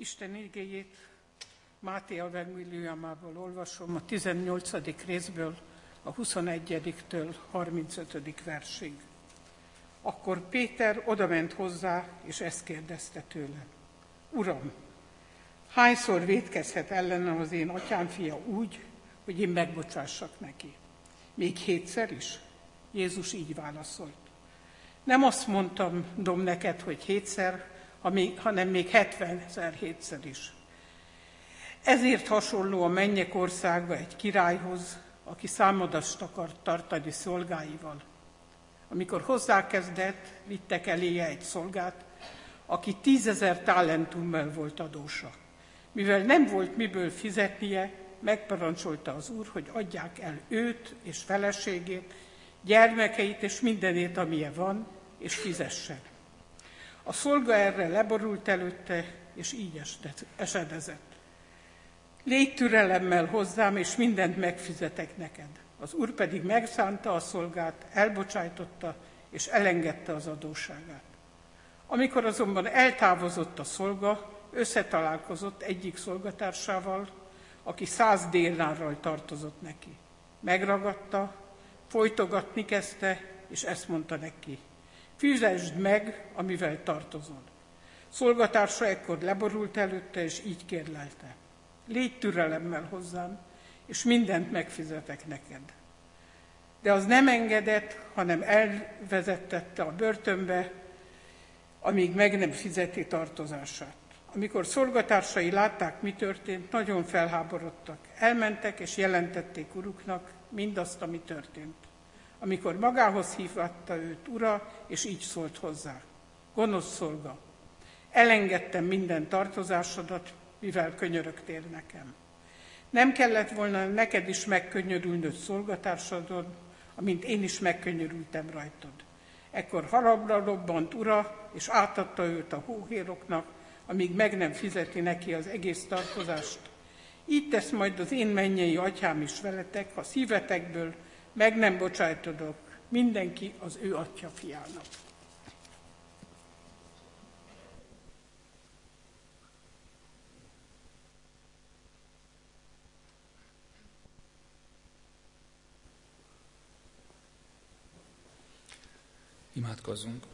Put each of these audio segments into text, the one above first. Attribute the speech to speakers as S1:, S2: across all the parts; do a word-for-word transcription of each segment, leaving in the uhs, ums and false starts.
S1: Isten igéjét Máté evangéliumából olvasom, a tizennyolcadik részből, a huszonegyediktől harmincötödik versig. Akkor Péter odament hozzá, és ezt kérdezte tőle: Uram, hányszor vétkezhet ellenem az én atyám fia úgy, hogy én megbocsássak neki? Még hétszer is? Jézus így válaszolt: nem azt mondtam, dom neked, hogy hétszer, hanem még hetvenezer hétszer is. Ezért hasonló a mennyek országa egy királyhoz, aki számadást akart tartani szolgáival. Amikor hozzákezdett, vittek eléje egy szolgát, aki tízezer talentummal volt adósa. Mivel nem volt miből fizetnie, megparancsolta az úr, hogy adják el őt és feleségét, gyermekeit és mindenét, amilyen van, és fizessen. A szolga erre leborult előtte, és így esedezett: légy türelemmel hozzám, és mindent megfizetek neked. Az úr pedig megszánta a szolgát, elbocsájtotta, és elengedte az adósságát. Amikor azonban eltávozott a szolga, összetalálkozott egyik szolgatársával, aki száz dénárral tartozott neki. Megragadta, folytogatni kezdte, és ezt mondta neki: fizesd meg, amivel tartozol. Szolgatársa ekkor leborult előtte, és így kérlelte: légy türelemmel hozzám, és mindent megfizetek neked. De az nem engedett, hanem elvezettette a börtönbe, amíg meg nem fizeti tartozását. Amikor szolgatársai látták, mi történt, nagyon felháborodtak. Elmentek, és jelentették uruknak mindazt, ami történt. Amikor magához hívatta őt ura, és így szólt hozzá: gonosz szolga, elengedtem minden tartozásodat, mivel könyörögtél nekem. Nem kellett volna neked is megkönyörülnöd szolgatársadon, amint én is megkönyörültem rajtad. Ekkor haragra robbant ura, és átadta őt a hóhéroknak, amíg meg nem fizeti neki az egész tartozást. Így tesz majd az én mennyei atyám is veletek, ha szívetekből meg nem bocsájtodok mindenki az ő atya fiának.
S2: Imádkozzunk.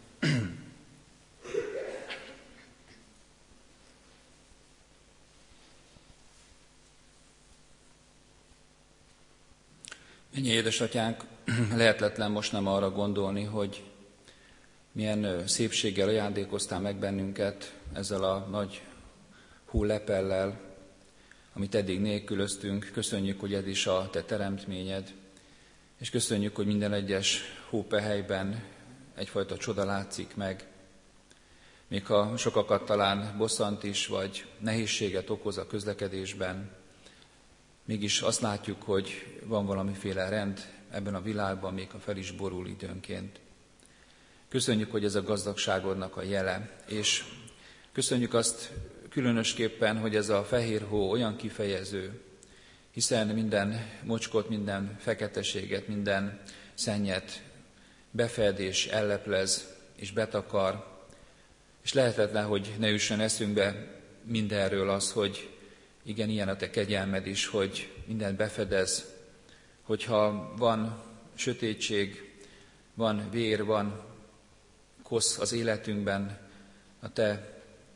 S2: Mennyi édesatyánk, lehetetlen most nem arra gondolni, hogy milyen szépséggel ajándékoztál meg bennünket ezzel a nagy hólepellel, amit eddig nélkülöztünk. Köszönjük, hogy ez is a te teremtményed, és köszönjük, hogy minden egyes hópehelyben egyfajta csoda látszik meg. Még ha sokakat talán bosszant is, vagy nehézséget okoz a közlekedésben, mégis azt látjuk, hogy van valamiféle rend ebben a világban, még ha fel is borul időnként. Köszönjük, hogy ez a gazdagságodnak a jele, és köszönjük azt különösképpen, hogy ez a fehér hó olyan kifejező, hiszen minden mocskot, minden feketeséget, minden szennyet befed és elleplez és betakar, és lehetetlen, hogy ne üssön eszünkbe mindenről az, hogy igen, ilyen a te kegyelmed is, hogy mindent befedez, hogyha van sötétség, van vér, van kosz az életünkben, a te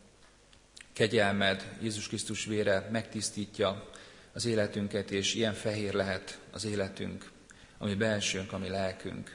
S2: kegyelmed, Jézus Krisztus vére megtisztítja az életünket, és ilyen fehér lehet az életünk, ami belsőnk, ami lelkünk.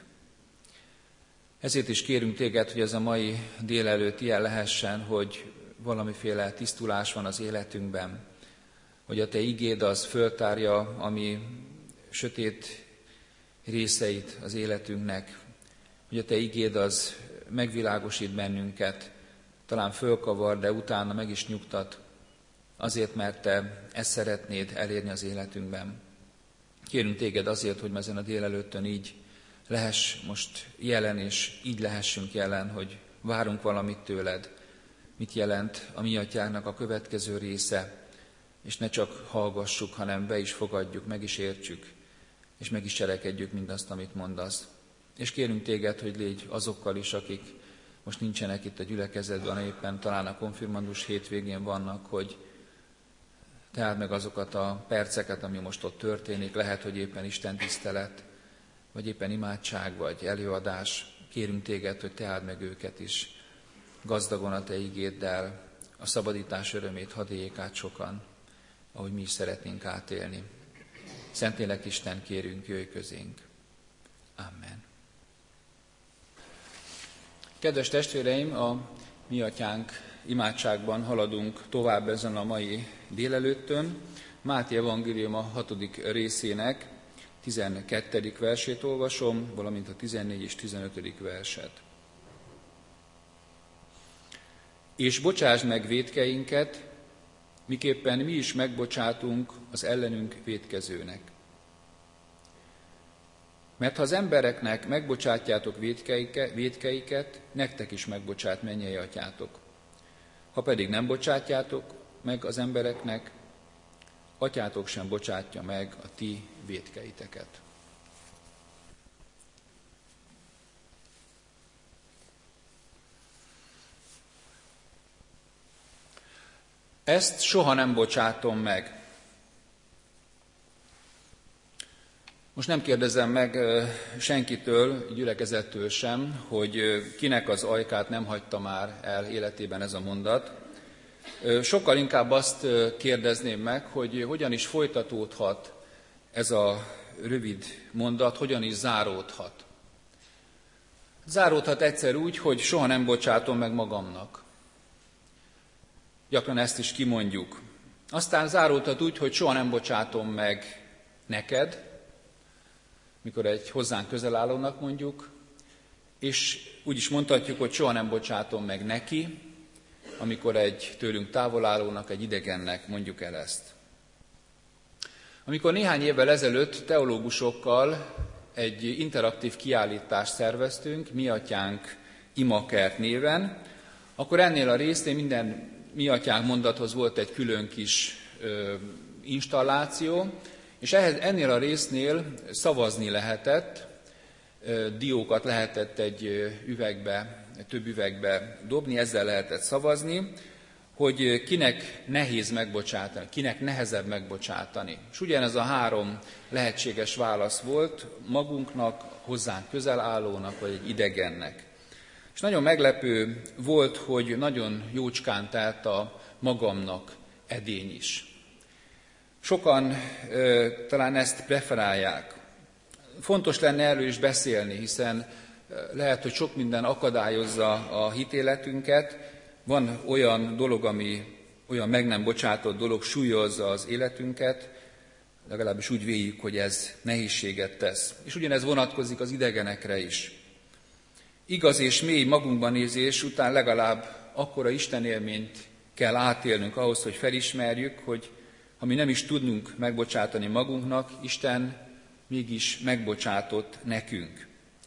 S2: Ezért is kérünk téged, hogy ez a mai délelőtt ilyen lehessen, hogy valamiféle tisztulás van az életünkben, hogy a te igéd az föltárja, ami sötét részeit az életünknek, hogy a te igéd az megvilágosít bennünket, talán fölkavar, de utána meg is nyugtat, azért, mert te ezt szeretnéd elérni az életünkben. Kérünk téged azért, hogy ezen a délelőttön így lehess most jelen, és így lehessünk jelen, hogy várunk valamit tőled, mit jelent a mi atyának a következő része, és ne csak hallgassuk, hanem be is fogadjuk, meg is értsük, és meg is cselekedjük mindazt, amit mondasz. És kérünk téged, hogy légy azokkal is, akik most nincsenek itt a gyülekezetben, éppen talán a konfirmandus hétvégén vannak, hogy teáld meg azokat a perceket, ami most ott történik, lehet, hogy éppen istentisztelet, vagy éppen imádság, vagy előadás. Kérünk téged, hogy teáld meg őket is gazdagon a te igéddel, a szabadítás örömét hadd éljék át sokan, ahogy mi is szeretnénk átélni. Szentlélek Isten, kérünk, jöjj közénk. Amen. Kedves testvéreim, a Mi Atyánk imádságban haladunk tovább ezen a mai délelőttön. Máté evangélium a hatodik részének tizenkettedik versét olvasom, valamint a tizennégy és tizenötödik verset. És bocsásd meg vétkeinket, miképpen mi is megbocsátunk az ellenünk vétkezőnek. Mert ha az embereknek megbocsátjátok vétkeiket, nektek is megbocsát mennyei atyátok. Ha pedig nem bocsátjátok meg az embereknek, atyátok sem bocsátja meg a ti vétkeiteket. Ezt soha nem bocsátom meg. Most nem kérdezem meg senkitől, gyülekezettől sem, hogy kinek az ajkát nem hagyta már el életében ez a mondat. Sokkal inkább azt kérdezném meg, hogy hogyan is folytatódhat ez a rövid mondat, hogyan is záródhat. Záródhat egyszer úgy, hogy soha nem bocsátom meg magamnak. Gyakran ezt is kimondjuk. Aztán záródhat úgy, hogy soha nem bocsátom meg neked, mikor egy hozzánk közel állónak mondjuk, és úgy is mondhatjuk, hogy soha nem bocsátom meg neki, amikor egy tőlünk távol állónak, egy idegennek mondjuk el ezt. Amikor néhány évvel ezelőtt teológusokkal egy interaktív kiállítást szerveztünk, Mi Atyánk imakert néven, akkor ennél a résznél minden Mi Atyánk mondathoz volt egy külön kis ö, installáció, és ehhez, ennél a résznél szavazni lehetett, ö, diókat lehetett egy üvegbe, több üvegbe dobni, ezzel lehetett szavazni, hogy kinek nehéz megbocsátani, kinek nehezebb megbocsátani. És ugyanez a három lehetséges válasz volt magunknak, hozzánk közel állónak, vagy egy idegennek. És nagyon meglepő volt, hogy nagyon jócskán telt a magamnak edény is. Sokan ö, talán ezt preferálják. Fontos lenne erről is beszélni, hiszen lehet, hogy sok minden akadályozza a hitéletünket. Van olyan dolog, ami olyan meg nem bocsátott dolog, súlyozza az életünket, legalábbis úgy véljük, hogy ez nehézséget tesz. És ugyanez vonatkozik az idegenekre is. Igaz és mély magunkban nézés után legalább akkora istenélményt kell átélnünk ahhoz, hogy felismerjük, hogy ha mi nem is tudnunk megbocsátani magunknak, Isten mégis megbocsátott nekünk.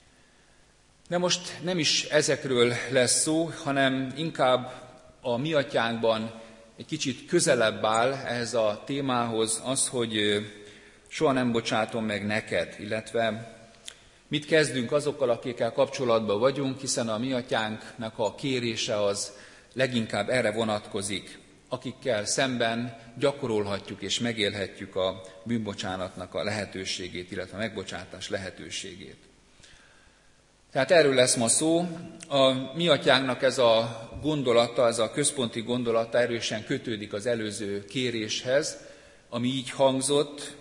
S2: De most nem is ezekről lesz szó, hanem inkább a Mi Atyánkban egy kicsit közelebb áll ehhez a témához az, hogy soha nem bocsátom meg neked, illetve mit kezdünk azokkal, akikkel kapcsolatban vagyunk, hiszen a Mi Atyánknak a kérése az leginkább erre vonatkozik, akikkel szemben gyakorolhatjuk és megélhetjük a bűnbocsánatnak a lehetőségét, illetve a megbocsátás lehetőségét. Tehát erről lesz ma szó. A Mi Atyánknak ez a gondolata, ez a központi gondolata erősen kötődik az előző kéréshez, ami így hangzott: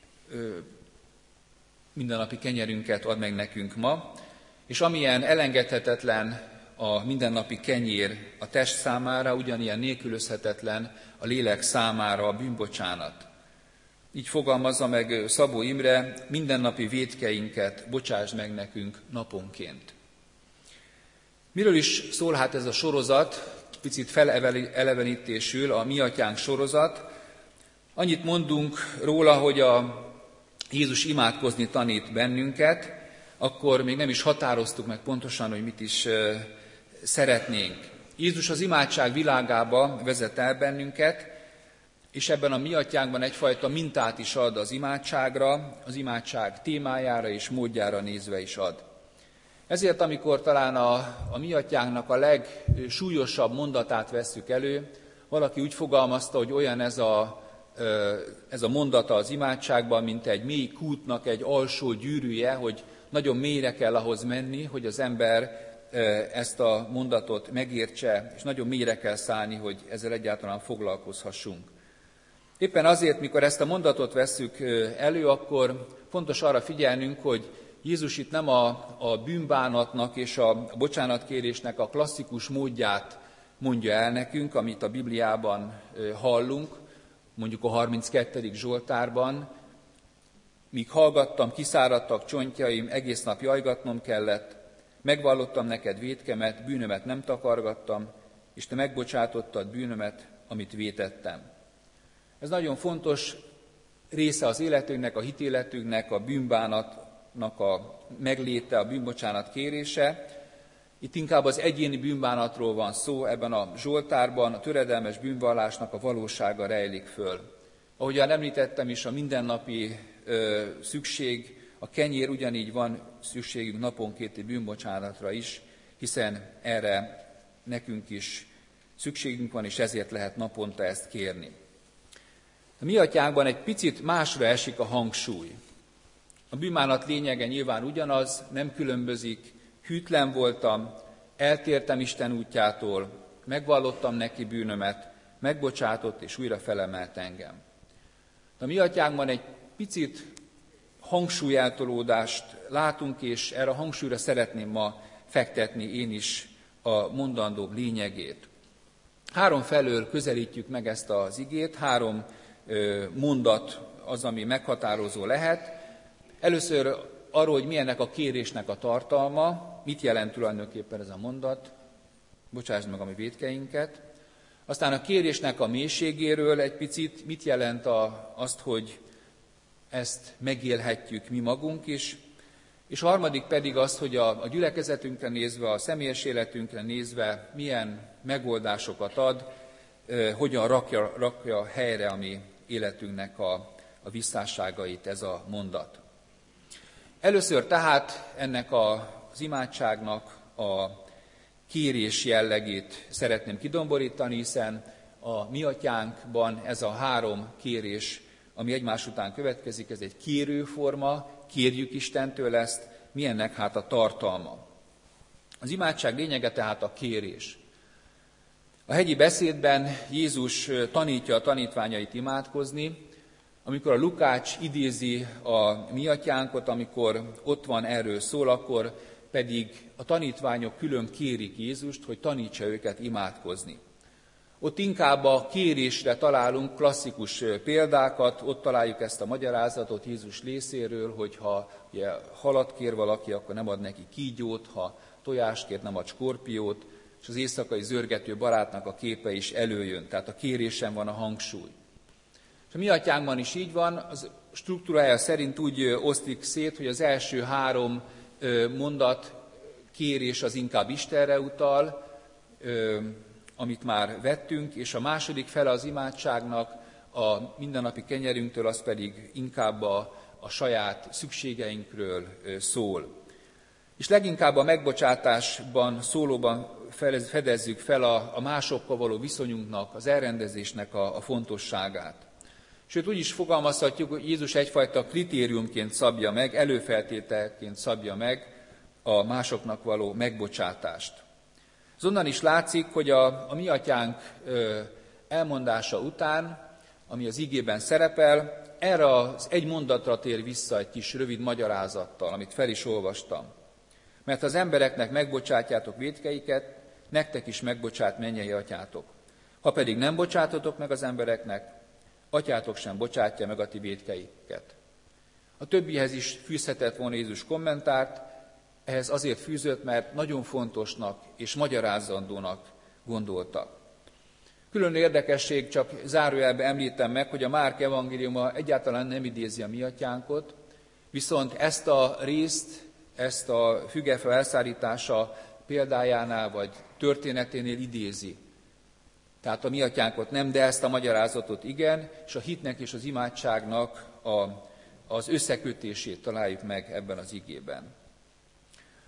S2: mindennapi kenyerünket add meg nekünk ma, és amilyen elengedhetetlen a mindennapi kenyér a test számára, ugyanilyen nélkülözhetetlen a lélek számára a bűnbocsánat. Így fogalmazza meg Szabó Imre: mindennapi vétkeinket bocsásd meg nekünk naponként. Miről is szól hát ez a sorozat? Picit felelevenítésül a Mi Atyánk sorozat. Annyit mondunk róla, hogy a Jézus imádkozni tanít bennünket, akkor még nem is határoztuk meg pontosan, hogy mit is szeretnénk. Jézus az imádság világába vezet el bennünket, és ebben a Mi Atyánkban egyfajta mintát is ad az imádságra, az imádság témájára és módjára nézve is ad. Ezért, amikor talán a, a mi atyánknak a legsúlyosabb mondatát vesszük elő, valaki úgy fogalmazta, hogy olyan ez a, ez a mondata az imádságban, mint egy mély kútnak egy alsó gyűrűje, hogy nagyon mélyre kell ahhoz menni, hogy az ember ezt a mondatot megértse, és nagyon mélyre kell szállni, hogy ezzel egyáltalán foglalkozhassunk. Éppen azért, mikor ezt a mondatot vesszük elő, akkor fontos arra figyelnünk, hogy Jézus itt nem a, a bűnbánatnak és a bocsánatkérésnek a klasszikus módját mondja el nekünk, amit a Bibliában hallunk, mondjuk a harminckettedik Zsoltárban, míg hallgattam, kiszáradtak csontjaim, egész nap jajgatnom kellett, megvallottam neked vétkemet, bűnömet nem takargattam, és te megbocsátottad bűnömet, amit vétettem. Ez nagyon fontos része az életünknek, a hitéletünknek, a bűnbánatnak a megléte, a bűnbocsánat kérése. Itt inkább az egyéni bűnbánatról van szó, ebben a Zsoltárban a töredelmes bűnvallásnak a valósága rejlik föl. Ahogyan említettem is, a mindennapi ö, szükség, a kenyér ugyanígy van szükségünk naponkénti bűnbocsánatra is, hiszen erre nekünk is szükségünk van, és ezért lehet naponta ezt kérni. A mi atyánkban egy picit másra esik a hangsúly. A bűnbánat lényege nyilván ugyanaz, nem különbözik, hűtlen voltam, eltértem Isten útjától, megvallottam neki bűnömet, megbocsátott és újra felemelt engem. De a mi atyánkban egy picit hangsúlyeltolódást látunk, és erre a hangsúlyra szeretném ma fektetni én is a mondandó lényegét. Három felől közelítjük meg ezt az igét, három mondat az, ami meghatározó lehet. Először arról, hogy milyennek a kérésnek a tartalma, mit jelent tulajdonképpen ez a mondat, bocsásd meg a mi vétkeinket. Aztán a kérésnek a mélységéről egy picit, mit jelent a, azt, hogy ezt megélhetjük mi magunk is, és a harmadik pedig az, hogy a, a gyülekezetünkre nézve, a személyes életünkre nézve milyen megoldásokat ad, eh, hogyan rakja, rakja helyre a mi életünknek a, a visszásságait ez a mondat. Először tehát ennek a, az imádságnak a kérés jellegét szeretném kidomborítani, hiszen a mi atyánkban ez a három kérés, ami egymás után következik, ez egy kérőforma, kérjük Istentől ezt, milyennek hát a tartalma. Az imádság lényege tehát a kérés. A hegyi beszédben Jézus tanítja a tanítványait imádkozni, amikor a Lukács idézi a mi atyánkot, amikor ott van erről szól, akkor pedig a tanítványok külön kérik Jézust, hogy tanítsa őket imádkozni. Ott inkább a kérésre találunk klasszikus példákat, ott találjuk ezt a magyarázatot Jézus részéről, hogy ha ugye, halat kér valaki, akkor nem ad neki kígyót, ha tojást kér, nem ad skorpiót, és az éjszakai zörgető barátnak a képe is előjön, tehát a kérésen van a hangsúly. És a mi atyánkban is így van, az struktúrája szerint úgy osztik szét, hogy az első három mondat kérés az inkább Istenre utal, amit már vettünk, és a második fele az imádságnak, a mindennapi kenyerünktől, az pedig inkább a, a saját szükségeinkről szól. És leginkább a megbocsátásban, szólóban fedezzük fel a, a másokkal való viszonyunknak, az elrendezésnek a, a fontosságát. Sőt, úgy is fogalmazhatjuk, hogy Jézus egyfajta kritériumként szabja meg, előfeltételként szabja meg a másoknak való megbocsátást. Ez onnan is látszik, hogy a, a mi atyánk ö, elmondása után, ami az igében szerepel, erre az egy mondatra tér vissza egy kis rövid magyarázattal, amit fel is olvastam. Mert az embereknek megbocsátjátok vétkeiket, nektek is megbocsát mennyei atyátok. Ha pedig nem bocsátotok meg az embereknek, atyátok sem bocsátja meg a ti vétkeiket. A többihez is fűzhetett volna Jézus kommentárt, ehhez azért fűzött, mert nagyon fontosnak és magyarázandónak gondolta. Külön érdekesség, csak zárójelben említem meg, hogy a Márk evangéliuma egyáltalán nem idézi a mi atyánkot, viszont ezt a részt, ezt a fügefa elszállítása példájánál vagy történeténél idézi. Tehát a mi atyánkot nem, de ezt a magyarázatot igen, és a hitnek és az imádságnak a, az összekötését találjuk meg ebben az igében.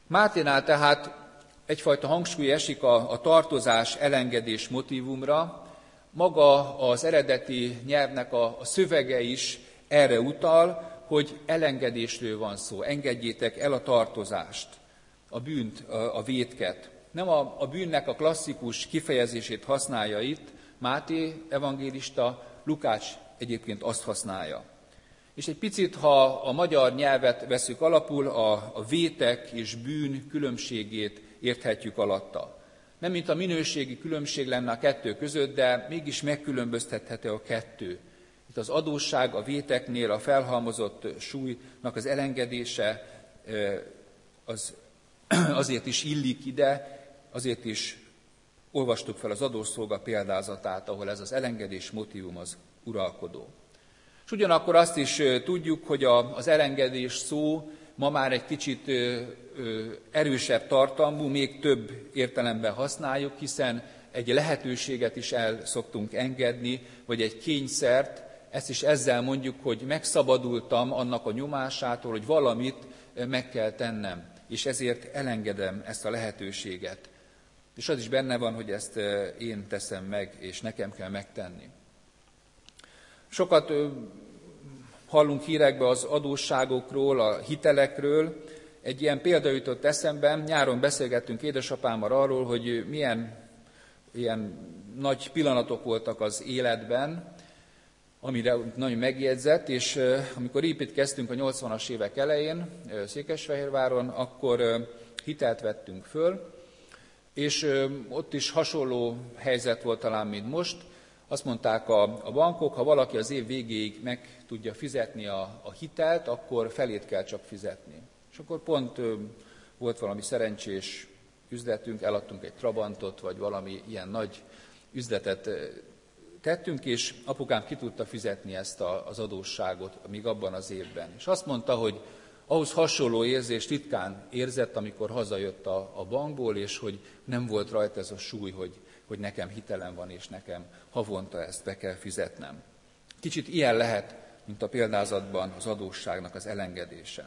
S2: Máténál tehát egyfajta hangsúly esik a, a tartozás, elengedés motívumra. Maga az eredeti nyelvnek a, a szövege is erre utal, hogy elengedésről van szó. Engedjétek el a tartozást, a bűnt, a, a vétket. Nem a, a bűnnek a klasszikus kifejezését használja itt Máté evangélista, Lukács egyébként azt használja. És egy picit, ha a magyar nyelvet veszük alapul, a, a vétek és bűn különbségét érthetjük alatta. Nem mint a minőségi különbség lenne a kettő között, de mégis megkülönböztethető a kettő. Itt az adósság a véteknél a felhalmozott súlynak az elengedése az azért is illik ide, azért is olvastuk fel az adószolga példázatát, ahol ez az elengedés motívum az uralkodó. És ugyanakkor azt is tudjuk, hogy az elengedés szó ma már egy kicsit erősebb tartalmú, még több értelemben használjuk, hiszen egy lehetőséget is el szoktunk engedni, vagy egy kényszert, ezt is ezzel mondjuk, hogy megszabadultam annak a nyomásától, hogy valamit meg kell tennem, és ezért elengedem ezt a lehetőséget. És az is benne van, hogy ezt én teszem meg, és nekem kell megtenni. Sokat hallunk hírekbe az adósságokról, a hitelekről. Egy ilyen példa jutott eszembe, nyáron beszélgettünk édesapámmal arról, hogy milyen ilyen nagy pillanatok voltak az életben, amire nagyon megjegyzett, és amikor építkeztünk a nyolcvanas évek elején Székesfehérváron, akkor hitelt vettünk föl, és ott is hasonló helyzet volt talán, mint most. Azt mondták a, a bankok, ha valaki az év végéig meg tudja fizetni a, a hitelt, akkor felét kell csak fizetni. És akkor pont ö, volt valami szerencsés üzletünk, eladtunk egy Trabantot, vagy valami ilyen nagy üzletet tettünk, és apukám ki tudta fizetni ezt a, az adósságot még abban az évben. És azt mondta, hogy ahhoz hasonló érzést ritkán érzett, amikor hazajött a, a bankból, és hogy nem volt rajta ez a súly, hogy, hogy nekem hitelem van, és nekem havonta ezt be kell fizetnem. Kicsit ilyen lehet, mint a példázatban az adósságnak az elengedése.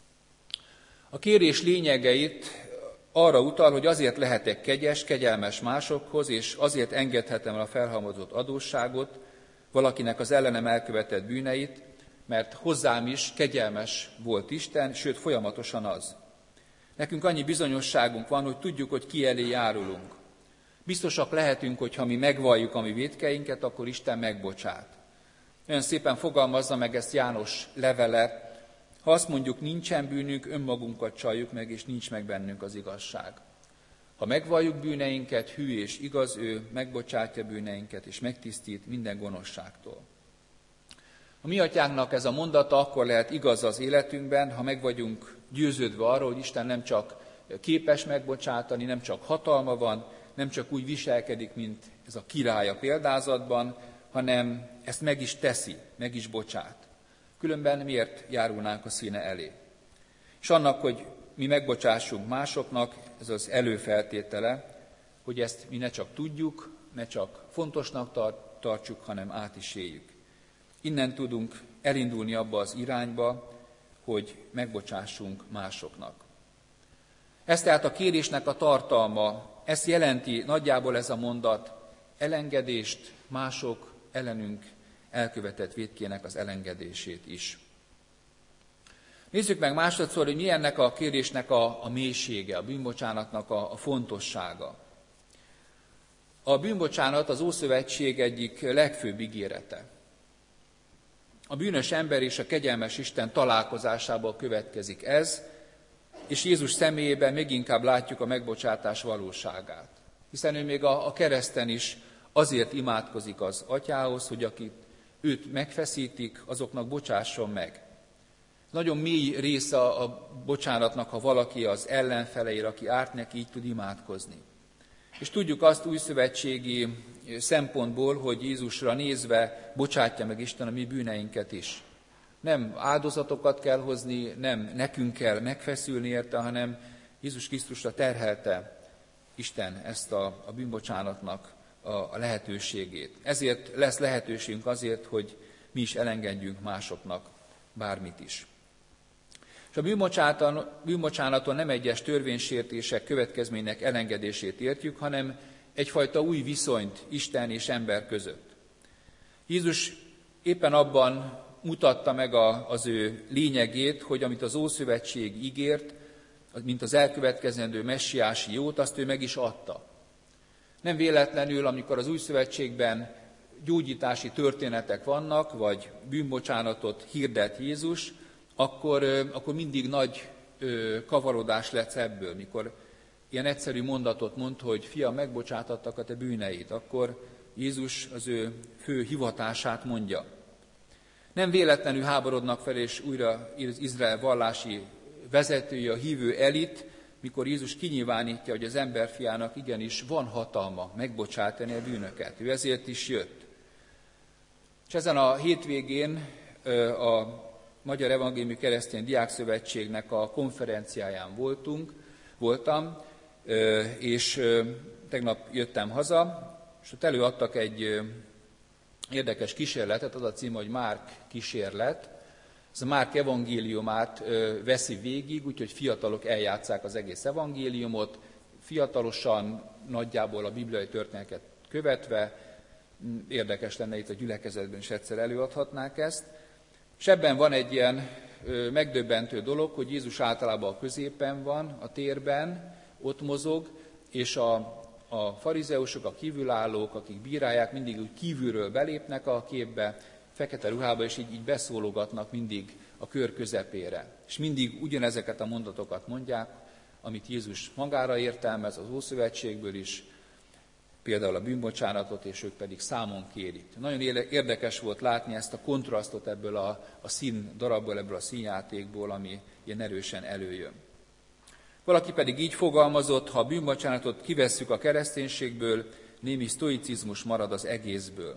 S2: A kérés lényegeit arra utal, hogy azért lehetek kegyes, kegyelmes másokhoz, és azért engedhetem el a felhalmozott adósságot, valakinek az ellenem elkövetett bűneit, mert hozzám is kegyelmes volt Isten, sőt folyamatosan az. Nekünk annyi bizonyosságunk van, hogy tudjuk, hogy ki elé járulunk. Biztosak lehetünk, hogy ha mi megvalljuk a mi vétkeinket, akkor Isten megbocsát. Olyan szépen fogalmazza meg ezt János levele, ha azt mondjuk, nincsen bűnünk, önmagunkat csaljuk meg, és nincs meg bennünk az igazság. Ha megvalljuk bűneinket, hű és igaz ő, megbocsátja bűneinket, és megtisztít minden gonoszságtól. A mi atyánknak ez a mondata akkor lehet igaz az életünkben, ha meg vagyunk győződve arról, hogy Isten nem csak képes megbocsátani, nem csak hatalma van, nem csak úgy viselkedik, mint ez a király a példázatban, hanem ezt meg is teszi, meg is bocsát. Különben miért járulnánk a színe elé? És annak, hogy mi megbocsássunk másoknak, ez az előfeltétele, hogy ezt mi ne csak tudjuk, ne csak fontosnak tartsuk, hanem át is éljük. Innen tudunk elindulni abba az irányba, hogy megbocsássunk másoknak. Ez tehát a kérésnek a tartalma, ezt jelenti nagyjából ez a mondat, elengedést, mások ellenünk elkövetett vétkének az elengedését is. Nézzük meg másodszor, hogy mi ennek a kérésnek a, a mélysége, a bűnbocsánatnak a, a fontossága. A bűnbocsánat az Ószövetség egyik legfőbb ígérete. A bűnös ember és a kegyelmes Isten találkozásából következik ez, és Jézus személyében még inkább látjuk a megbocsátás valóságát. Hiszen ő még a, a kereszten is azért imádkozik az atyához, hogy akit őt megfeszítik, azoknak bocsásson meg. Nagyon mély része a bocsánatnak, ha valaki az ellenfeleire, aki árt neki, így tud imádkozni. És tudjuk azt újszövetségi szempontból, hogy Jézusra nézve bocsátja meg Isten a mi bűneinket is. Nem áldozatokat kell hozni, nem nekünk kell megfeszülni érte, hanem Jézus Krisztusra terhelte Isten ezt a, a bűnbocsánatnak a, a lehetőségét. Ezért lesz lehetőségünk azért, hogy mi is elengedjünk másoknak bármit is. És a bűnbocsánaton nem egyes törvénysértések következménynek elengedését értjük, hanem egyfajta új viszonyt Isten és ember között. Jézus éppen abban mutatta meg a, az ő lényegét, hogy amit az Ószövetség ígért, mint az elkövetkezendő messiási jót, azt ő meg is adta. Nem véletlenül, amikor az Új Szövetségben gyógyítási történetek vannak, vagy bűnbocsánatot hirdet Jézus, akkor, akkor mindig nagy kavarodás lesz ebből. Mikor ilyen egyszerű mondatot mond, hogy fiam, megbocsátattak a te bűneid, akkor Jézus az ő fő hivatását mondja. Nem véletlenül háborodnak fel, és újra Izrael vallási vezetője, a hívő elit, mikor Jézus kinyilvánítja, hogy az emberfiának igenis van hatalma megbocsátani a bűnöket. Ő ezért is jött. És ezen a hétvégén a Magyar Evangéliumi Keresztény Diákszövetségnek a konferenciáján voltunk, voltam, és tegnap jöttem haza, és ott előadtak egy érdekes kísérletet, az a cím, hogy Márk kísérlet. Ez a Márk evangéliumát veszi végig, úgyhogy fiatalok eljátsszák az egész evangéliumot, fiatalosan, nagyjából a bibliai történeteket követve, érdekes lenne itt a gyülekezetben is egyszer előadhatnák ezt. És ebben van egy ilyen megdöbbentő dolog, hogy Jézus általában a középen van, a térben, ott mozog, és a, a farizeusok, a kívülállók, akik bírálják, mindig úgy kívülről belépnek a képbe, fekete ruhába, és így, így beszólogatnak mindig a kör közepére. És mindig ugyanezeket a mondatokat mondják, amit Jézus magára értelmez az Ószövetségből is, például a bűnbocsánatot, és ők pedig számon kérik. Nagyon érdekes volt látni ezt a kontrasztot ebből a, a szín darabból, ebből a színjátékból, ami ilyen erősen előjön. Valaki pedig így fogalmazott, ha a bűnbocsánatot kivesszük a kereszténységből, némi sztoicizmus marad az egészből.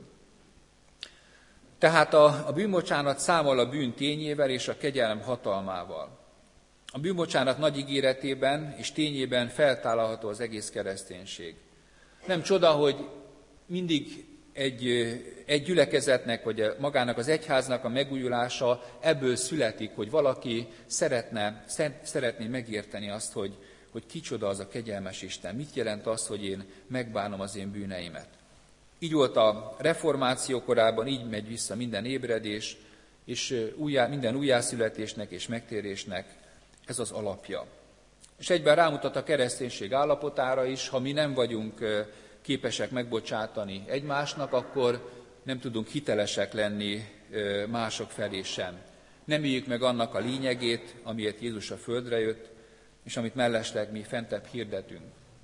S2: Tehát a, a bűnbocsánat számol a bűn tényével és a kegyelem hatalmával. A bűnbocsánat nagy ígéretében és tényében feltállalható az egész kereszténység. Nem csoda, hogy mindig egy, egy gyülekezetnek, vagy magának az egyháznak a megújulása ebből születik, hogy valaki szeretne, szeretné megérteni azt, hogy, hogy kicsoda az a kegyelmes Isten. Mit jelent az, hogy én megbánom az én bűneimet. Így volt a reformáció korában, így megy vissza minden ébredés, és újjá, minden újjászületésnek és megtérésnek ez az alapja. És egyben rámutat a kereszténység állapotára is, ha mi nem vagyunk képesek megbocsátani egymásnak, akkor nem tudunk hitelesek lenni mások felé sem. Nem éljük meg annak a lényegét, amiért Jézus a földre jött, és amit mellesleg mi fentebb hirdetünk.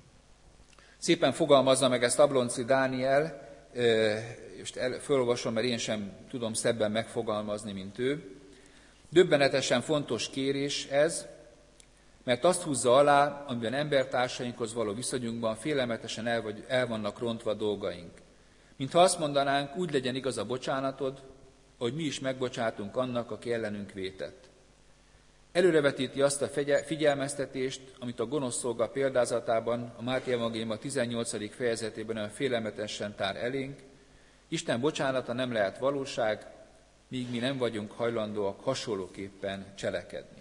S2: Szépen fogalmazza meg ezt Ablonczy Dániel, és felolvasom, mert én sem tudom szebben megfogalmazni, mint ő. Döbbenetesen fontos kérés ez, mert azt húzza alá, amiben embertársainkhoz való viszonyunkban félelmetesen el, vagy el vannak rontva dolgaink. Mintha azt mondanánk, úgy legyen igaz a bocsánatod, hogy mi is megbocsátunk annak, aki ellenünk vétett. Előrevetíti azt a figyelmeztetést, amit a gonosz szolga példázatában, a Márk evangélium a tizennyolcadik fejezetében olyan félelmetesen tár elénk. Isten bocsánata nem lehet valóság, míg mi nem vagyunk hajlandóak hasonlóképpen cselekedni.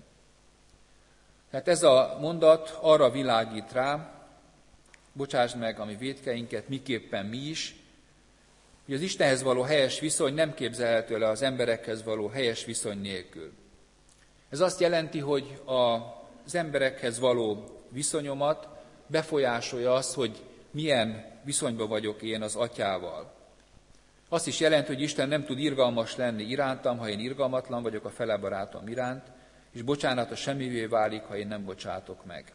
S2: Tehát ez a mondat arra világít rá, bocsásd meg a mi vétkeinket, miképpen mi is, hogy az Istenhez való helyes viszony nem képzelhető le az emberekhez való helyes viszony nélkül. Ez azt jelenti, hogy az emberekhez való viszonyomat befolyásolja az, hogy milyen viszonyban vagyok én az Atyával. Azt is jelenti, hogy Isten nem tud irgalmas lenni irántam, ha én irgalmatlan vagyok a fele barátom iránt, és bocsánata semmivé válik, ha én nem bocsátok meg.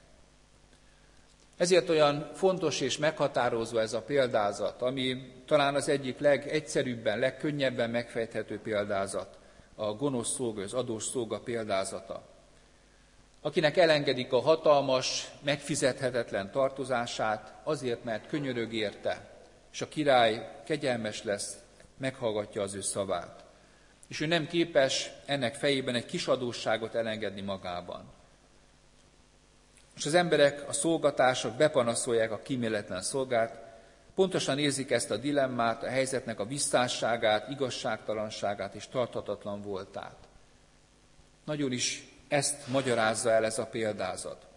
S2: Ezért olyan fontos és meghatározó ez a példázat, ami talán az egyik legegyszerűbben, legkönnyebben megfejthető példázat, a gonosz szolga, az adós szolga példázata. Akinek elengedik a hatalmas, megfizethetetlen tartozását, azért, mert könyörög érte, és a király kegyelmes lesz, meghallgatja az ő szavát. És ő nem képes ennek fejében egy kis adósságot elengedni magában. És az emberek, a szolgatások bepanaszolják a kíméletlen szolgát, pontosan érzik ezt a dilemmát, a helyzetnek a visszásságát, igazságtalanságát és tarthatatlan voltát. Nagyon is ezt magyarázza el ez a példázat.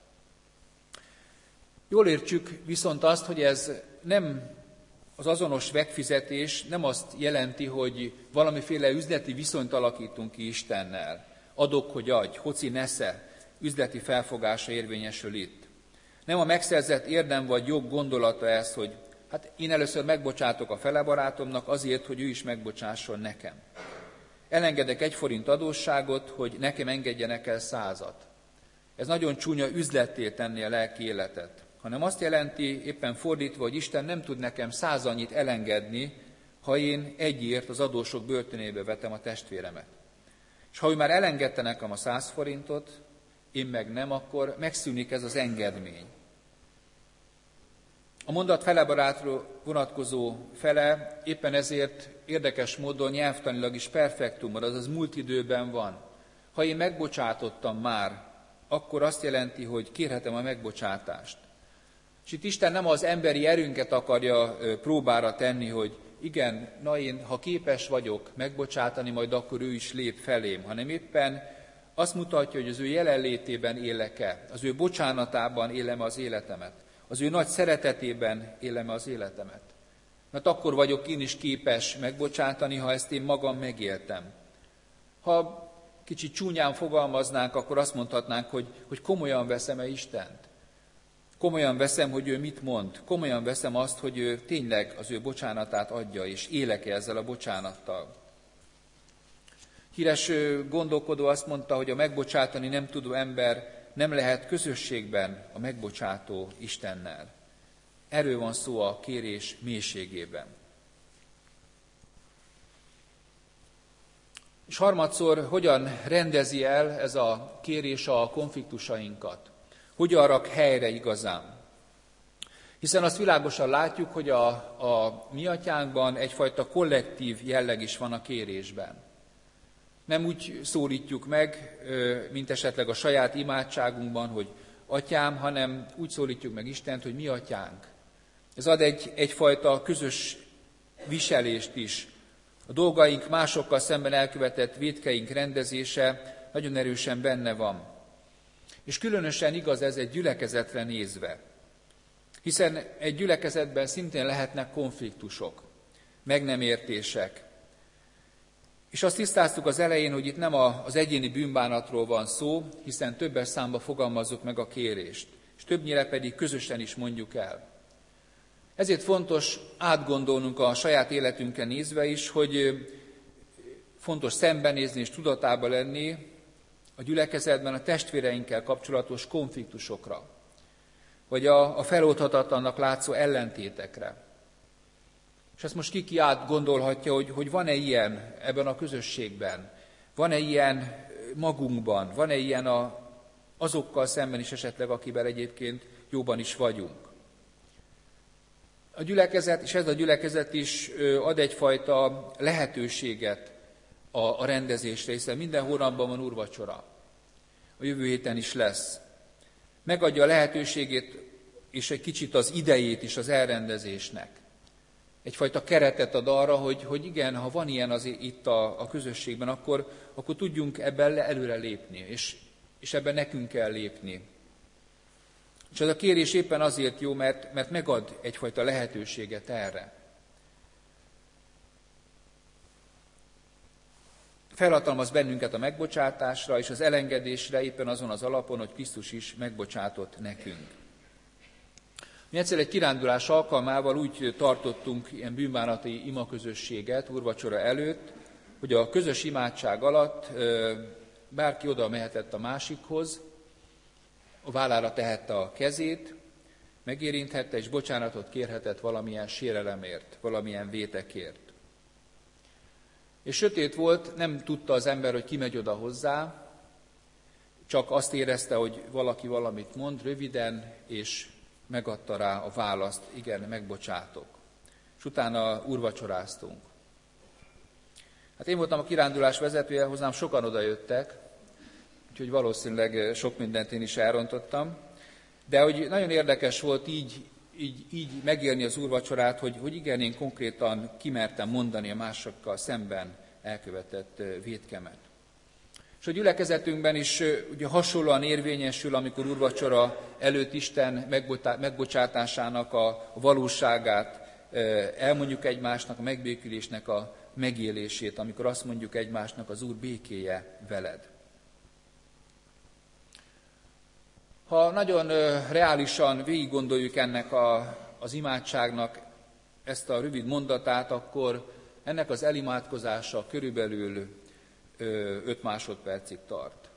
S2: Jól értsük viszont azt, hogy ez nem az azonos megfizetés nem azt jelenti, hogy valamiféle üzleti viszonyt alakítunk ki Istennel. Adok, hogy adj, hoci nesze, üzleti felfogása érvényesül itt. Nem a megszerzett érdem vagy jog gondolata ez, hogy hát én először megbocsátok a fele barátomnak azért, hogy ő is megbocsásson nekem. Elengedek egy forint adósságot, hogy nekem engedjenek el százat. Ez nagyon csúnya üzletté tenni a lelki életet. Hanem azt jelenti, éppen fordítva, hogy Isten nem tud nekem százannyit elengedni, ha én egyért az adósok börtönébe vetem a testvéremet. És ha ő már elengedte nekem a száz forintot, én meg nem, akkor megszűnik ez az engedmény. A mondat fele barátról vonatkozó fele éppen ezért érdekes módon nyelvtanilag is perfektum, azaz múlt időben van. Ha én megbocsátottam már, akkor azt jelenti, hogy kérhetem a megbocsátást. És itt Isten nem az emberi erőnket akarja próbára tenni, hogy igen, na én, ha képes vagyok megbocsátani, majd akkor ő is lép felém, hanem éppen azt mutatja, hogy az ő jelenlétében élek-e, az ő bocsánatában élem az életemet, az ő nagy szeretetében élem az életemet. Mert akkor vagyok én is képes megbocsátani, ha ezt én magam megéltem. Ha kicsit csúnyán fogalmaznánk, akkor azt mondhatnánk, hogy, hogy komolyan veszem-e Istent. Komolyan veszem, hogy ő mit mond. Komolyan veszem azt, hogy ő tényleg az ő bocsánatát adja, és élek-e ezzel a bocsánattal. Híres gondolkodó azt mondta, hogy a megbocsátani nem tudó ember nem lehet közösségben a megbocsátó Istennel. Erről van szó a kérés mélységében. És harmadszor, hogyan rendezi el ez a kérés a konfliktusainkat? Hogyan rak helyre igazán? Hiszen azt világosan látjuk, hogy a, a mi atyánkban egyfajta kollektív jelleg is van a kérésben. Nem úgy szólítjuk meg, mint esetleg a saját imádságunkban, hogy atyám, hanem úgy szólítjuk meg Istent, hogy mi atyánk. Ez ad egy, egyfajta közös viselést is. A dolgaink másokkal szemben elkövetett vétkeink rendezése nagyon erősen benne van. És különösen igaz ez egy gyülekezetre nézve. Hiszen egy gyülekezetben szintén lehetnek konfliktusok, meg nem értések. És azt tisztáztuk az elején, hogy itt nem az egyéni bűnbánatról van szó, hiszen többes számba fogalmazzuk meg a kérést, és többnyire pedig közösen is mondjuk el. Ezért fontos átgondolnunk a saját életünkre nézve is, hogy fontos szembenézni és tudatában lenni a gyülekezetben a testvéreinkkel kapcsolatos konfliktusokra, vagy a, a feloldhatatlannak látszó ellentétekre. És ezt most ki-ki átgondolhatja, hogy, hogy van-e ilyen ebben a közösségben, van-e ilyen magunkban, van-e ilyen a, azokkal szemben is esetleg, akivel egyébként jóban is vagyunk. A gyülekezet, és ez a gyülekezet is ad egyfajta lehetőséget a, a rendezésre, hiszen minden hónapban van úrvacsora. A jövő héten is lesz. Megadja a lehetőségét és egy kicsit az idejét is az elrendezésnek. Egyfajta keretet ad arra, hogy, hogy igen, ha van ilyen az itt a, a közösségben, akkor, akkor tudjunk ebben előre lépni, és, és ebben nekünk kell lépni. És ez a kérés éppen azért jó, mert, mert megad egyfajta lehetőséget erre. Felhatalmaz bennünket a megbocsátásra és az elengedésre éppen azon az alapon, hogy Krisztus is megbocsátott nekünk. Mi egyszer egy kirándulás alkalmával úgy tartottunk ilyen bűnbánati imaközösséget úrvacsora előtt, hogy a közös imádság alatt bárki oda mehetett a másikhoz, a vállára tehette a kezét, megérinthette és bocsánatot kérhetett valamilyen sérelemért, valamilyen vétekért. És sötét volt, nem tudta az ember, hogy ki megy oda hozzá, csak azt érezte, hogy valaki valamit mond röviden, és megadta rá a választ, igen, megbocsátok. És utána úrvacsoráztunk. Hát én voltam a kirándulás vezetője, hozzám sokan odajöttek, úgyhogy valószínűleg sok mindent én is elrontottam. De hogy nagyon érdekes volt így, így, így megélni az úrvacsorát, hogy, hogy igen, én konkrétan kimertem mondani a másokkal szemben elkövetett vétkemet. És a gyülekezetünkben is ugye hasonlóan érvényesül, amikor úrvacsora előtt Isten megbocsátásának a valóságát elmondjuk egymásnak, a megbékülésnek a megélését, amikor azt mondjuk egymásnak, az Úr békéje veled. Ha nagyon reálisan végig gondoljuk ennek a, az imádságnak ezt a rövid mondatát, akkor ennek az elimádkozása körülbelül öt másodpercig tart.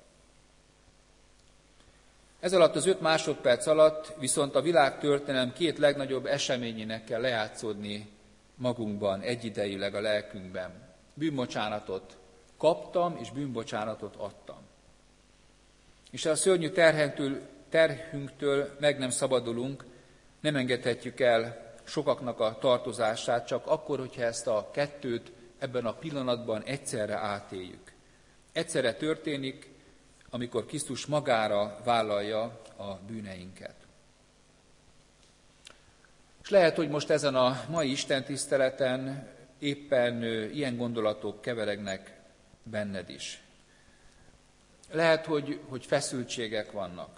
S2: Ez alatt az öt másodperc alatt viszont a világtörténelem két legnagyobb eseményének kell lejátszódni magunkban, egyidejűleg a lelkünkben. Bűnbocsánatot kaptam, és bűnbocsánatot adtam. És a szörnyű terhentől, terhünktől meg nem szabadulunk, nem engedhetjük el sokaknak a tartozását, csak akkor, hogyha ezt a kettőt ebben a pillanatban egyszerre átéljük. Egyszerre történik, amikor Krisztus magára vállalja a bűneinket. És lehet, hogy most ezen a mai istentiszteleten éppen ilyen gondolatok keveregnek benned is. Lehet, hogy, hogy feszültségek vannak.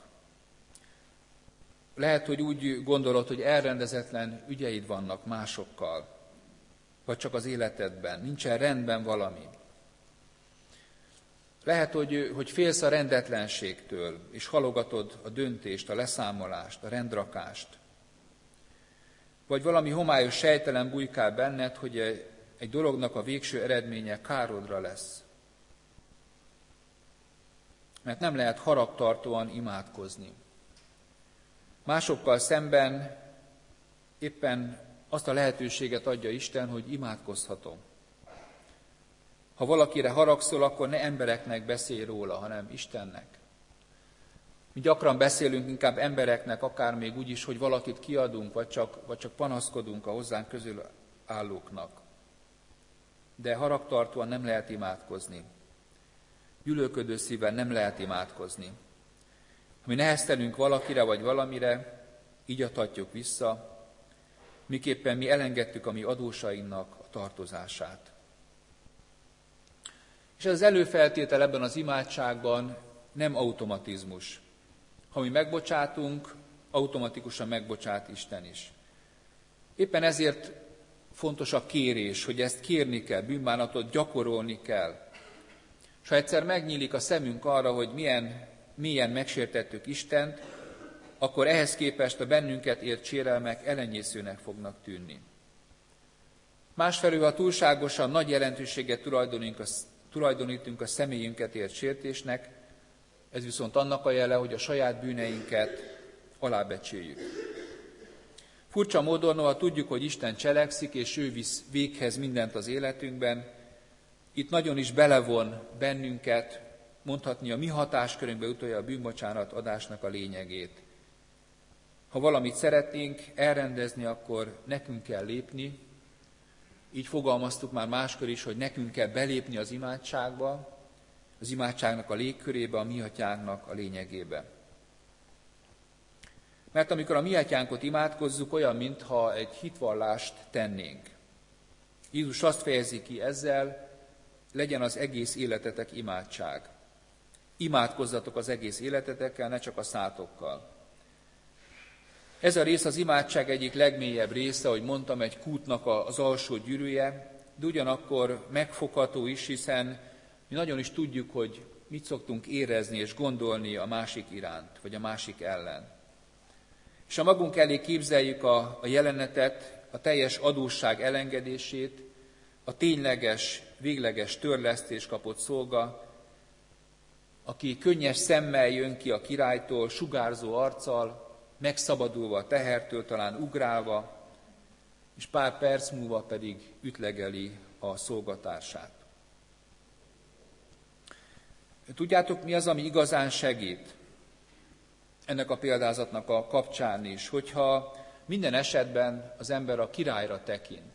S2: Lehet, hogy úgy gondolod, hogy elrendezetlen ügyeid vannak másokkal, vagy csak az életedben, nincsen rendben valami. Lehet, hogy, hogy félsz a rendetlenségtől, és halogatod a döntést, a leszámolást, a rendrakást. Vagy valami homályos sejtelen bujkál benned, hogy egy dolognak a végső eredménye károdra lesz. Mert nem lehet haragtartóan imádkozni. Másokkal szemben éppen azt a lehetőséget adja Isten, hogy imádkozhatom. Ha valakire haragszol, akkor ne embereknek beszélj róla, hanem Istennek. Mi gyakran beszélünk inkább embereknek, akár még úgy is, hogy valakit kiadunk, vagy csak, vagy csak panaszkodunk a hozzánk közül állóknak. De haragtartóan nem lehet imádkozni. Gyűlölködő szívvel nem lehet imádkozni. Ha mi neheztelünk valakire vagy valamire, így adhatjuk vissza, miképpen mi elengedtük a mi adósainknak a tartozását. És ez az előfeltétel ebben az imádságban nem automatizmus. Ha mi megbocsátunk, automatikusan megbocsát Isten is. Éppen ezért fontos a kérés, hogy ezt kérni kell, bűnbánatot gyakorolni kell. És ha egyszer megnyílik a szemünk arra, hogy milyen mélyen megsértettük Istent, akkor ehhez képest a bennünket ért sérelmek elenyészőnek fognak tűnni. Másfelől, ha túlságosan nagy jelentőséget tulajdonítunk a személyünket ért sértésnek, ez viszont annak a jele, hogy a saját bűneinket alábecsüljük. Furcsa módon, ha tudjuk, hogy Isten cselekszik, és ő visz véghez mindent az életünkben, itt nagyon is belevon bennünket, mondhatni a mi hatáskörünkbe utolja a bűnbocsánat adásnak a lényegét. Ha valamit szeretnénk elrendezni, akkor nekünk kell lépni. Így fogalmaztuk már máskor is, hogy nekünk kell belépni az imádságba, az imádságnak a légkörébe, a mi atyánknak a lényegébe. Mert amikor a mi atyánkot imádkozzuk, olyan, mintha egy hitvallást tennénk. Jézus azt fejezi ki ezzel, legyen az egész életetek imádság. Imádkozzatok az egész életetekkel, ne csak a szátokkal. Ez a rész az imádság egyik legmélyebb része, ahogy mondtam, egy kútnak az alsó gyűrűje, de ugyanakkor megfogható is, hiszen mi nagyon is tudjuk, hogy mit szoktunk érezni és gondolni a másik iránt, vagy a másik ellen. És ha magunk elé képzeljük a, a jelenetet, a teljes adósság elengedését, a tényleges, végleges törlesztés kapott szolga, aki könnyes szemmel jön ki a királytól, sugárzó arccal, megszabadulva a tehertől, talán ugrálva, és pár perc múlva pedig ütlegeli a szolgatársát. Tudjátok, mi az, ami igazán segít ennek a példázatnak a kapcsán is, hogyha minden esetben az ember a királyra tekint.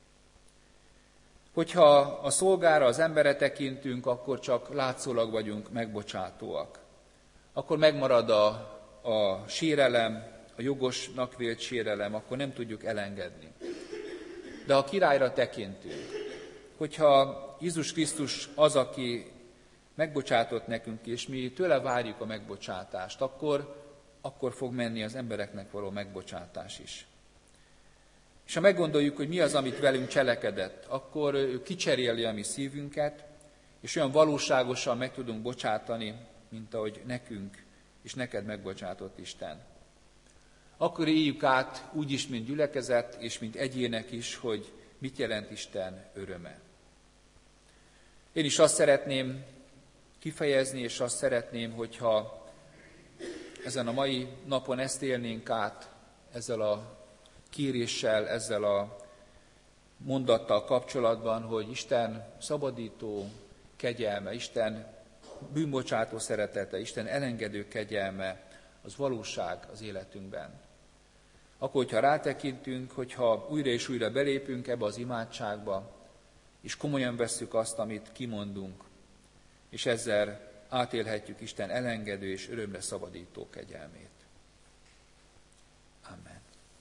S2: Hogyha a szolgára, az emberre tekintünk, akkor csak látszólag vagyunk megbocsátóak. Akkor megmarad a, a sérelem, a jogosnak vélt sérelem, akkor nem tudjuk elengedni. De ha a királyra tekintünk, hogyha Jézus Krisztus az, aki megbocsátott nekünk, és mi tőle várjuk a megbocsátást, akkor, akkor fog menni az embereknek való megbocsátás is. És ha meggondoljuk, hogy mi az, amit velünk cselekedett, akkor ő kicseréli a mi szívünket, és olyan valóságosan meg tudunk bocsátani, mint ahogy nekünk és neked megbocsátott Isten. Akkor éljük át úgy is, mint gyülekezet, és mint egyének is, hogy mit jelent Isten öröme. Én is azt szeretném kifejezni, és azt szeretném, hogyha ezen a mai napon ezt élnénk át, ezzel a kéréssel, ezzel a mondattal kapcsolatban, hogy Isten szabadító kegyelme, Isten bűnbocsátó szeretete, Isten elengedő kegyelme, az valóság az életünkben. Akkor, hogyha rátekintünk, hogyha újra és újra belépünk ebbe az imádságba, és komolyan vesszük azt, amit kimondunk, és ezzel átélhetjük Isten elengedő és örömre szabadító kegyelmét. Amen.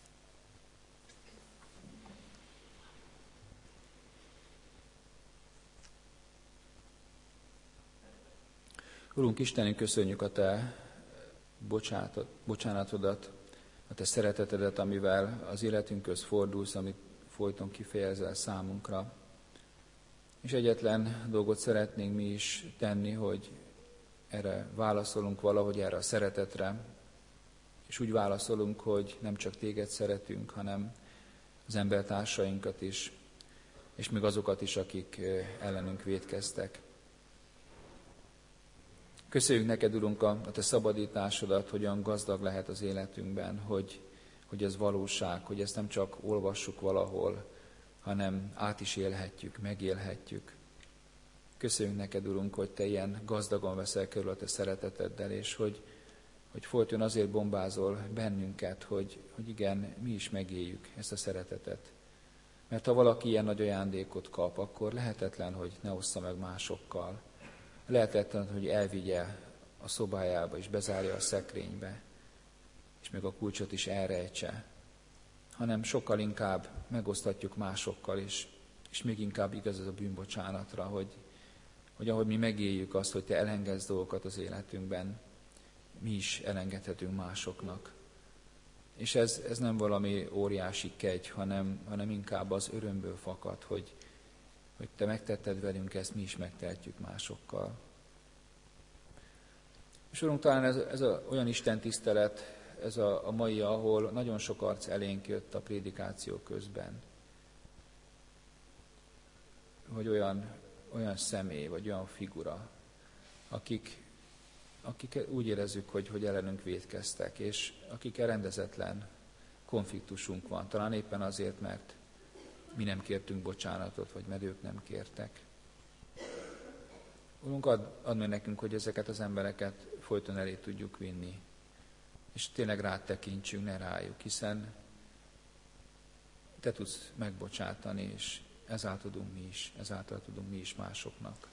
S2: Urunk Istenünk, köszönjük a Te bocsánatodat, a Te szeretetedet, amivel az életünkhöz fordulsz, amit folyton kifejezel számunkra. És egyetlen dolgot szeretnénk mi is tenni, hogy erre válaszolunk valahogy, erre a szeretetre, és úgy válaszolunk, hogy nem csak Téged szeretünk, hanem az embertársainkat is, és még azokat is, akik ellenünk vétkeztek. Köszönjük neked, Urunk, a Te szabadításodat, hogy olyan gazdag lehet az életünkben, hogy, hogy ez valóság, hogy ezt nem csak olvassuk valahol, hanem át is élhetjük, megélhetjük. Köszönjük neked, Urunk, hogy Te ilyen gazdagon veszel körül a Te szereteteddel, és hogy, hogy folyton azért bombázol bennünket, hogy, hogy igen, mi is megéljük ezt a szeretetet. Mert ha valaki ilyen nagy ajándékot kap, akkor lehetetlen, hogy ne ossza meg másokkal. Lehetetlen, hogy elvigye a szobájába, és bezárja a szekrénybe, és még a kulcsot is elrejtse, hanem sokkal inkább megosztatjuk másokkal, és, és még inkább igaz ez a bűnbocsánatra, hogy, hogy ahogy mi megéljük azt, hogy Te elengedsz dolgokat az életünkben, mi is elengedhetünk másoknak. És ez, ez nem valami óriási kegy, hanem, hanem inkább az örömből fakad, hogy, hogy Te megtetted velünk ezt, mi is megtehetjük másokkal. És Urunk, talán ez, ez a, olyan Isten tisztelet, ez a, a mai, ahol nagyon sok arc elénk jött a prédikáció közben. Hogy olyan, olyan személy, vagy olyan figura, akik, akik úgy érezzük, hogy, hogy ellenünk vétkeztek, és akik rendezetlen konfliktusunk van. Talán éppen azért, mert mi nem kértünk bocsánatot, vagy mert ők nem kértek. Urunk, add, add meg nekünk, hogy ezeket az embereket folyton elé tudjuk vinni, és tényleg rád tekintsünk, ne rájuk, hiszen Te tudsz megbocsátani, és ezáltal tudunk mi is, ezáltal tudunk mi is másoknak.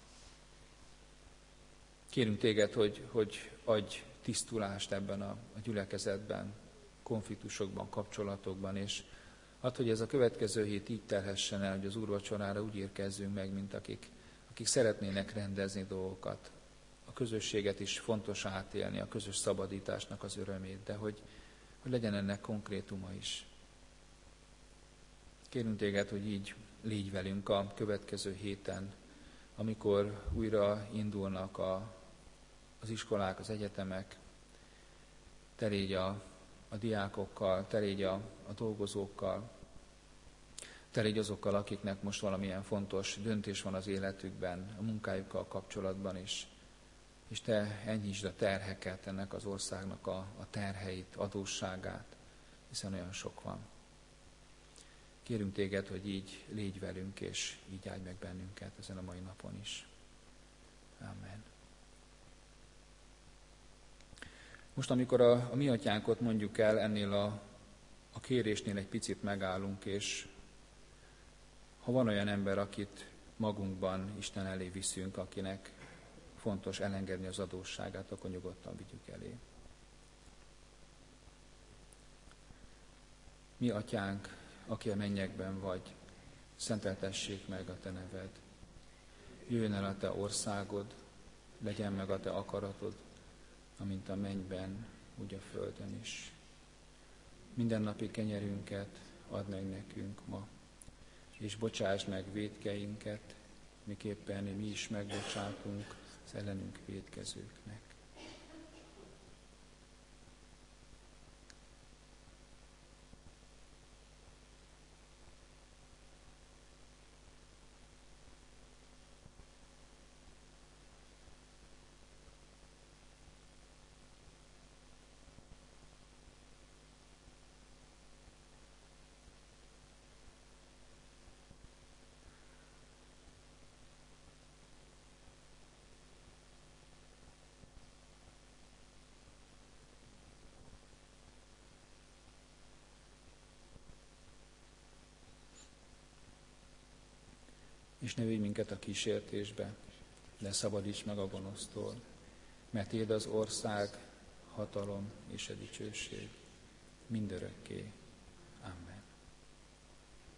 S2: Kérünk Téged, hogy, hogy adj tisztulást ebben a, a gyülekezetben, konfliktusokban, kapcsolatokban, és add, hogy ez a következő hét így telhessen el, hogy az úrvacsorára úgy érkezzünk meg, mint akik, akik szeretnének rendezni dolgokat. A közösséget is fontos átélni, a közös szabadításnak az örömét, de hogy, hogy legyen ennek konkrétuma is. Kérünk Téged, hogy így légy velünk a következő héten, amikor újra indulnak a, az iskolák, az egyetemek. Te légy a, a diákokkal, te légy a, a dolgozókkal, te légy azokkal, akiknek most valamilyen fontos döntés van az életükben, a munkájukkal kapcsolatban is. És Te enyhítsd a terheket, ennek az országnak a, a terheit, adósságát, hiszen olyan sok van. Kérünk Téged, hogy így légy velünk, és így áldj meg bennünket ezen a mai napon is. Amen. Most, amikor a, a mi atyánkot mondjuk el, ennél a, a kérésnél egy picit megállunk, és ha van olyan ember, akit magunkban Isten elé viszünk, akinek fontos elengedni az adósságát, akkor nyugodtan vigyük elé. Mi atyánk, aki a mennyekben vagy, szenteltessék meg a Te neved. Jöjjön el a Te országod, legyen meg a te akaratod, amint a mennyben, úgy a földön is. Mindennapi kenyerünket add meg nekünk ma, és bocsáss meg vétkeinket, miképpen mi is megbocsátunk az ellenünk vétkezőknek. És ne vigy minket a kísértésbe, de szabadíts meg a gonosztól, mert Tiéd az ország, hatalom és a dicsőség mindörökké. Amen.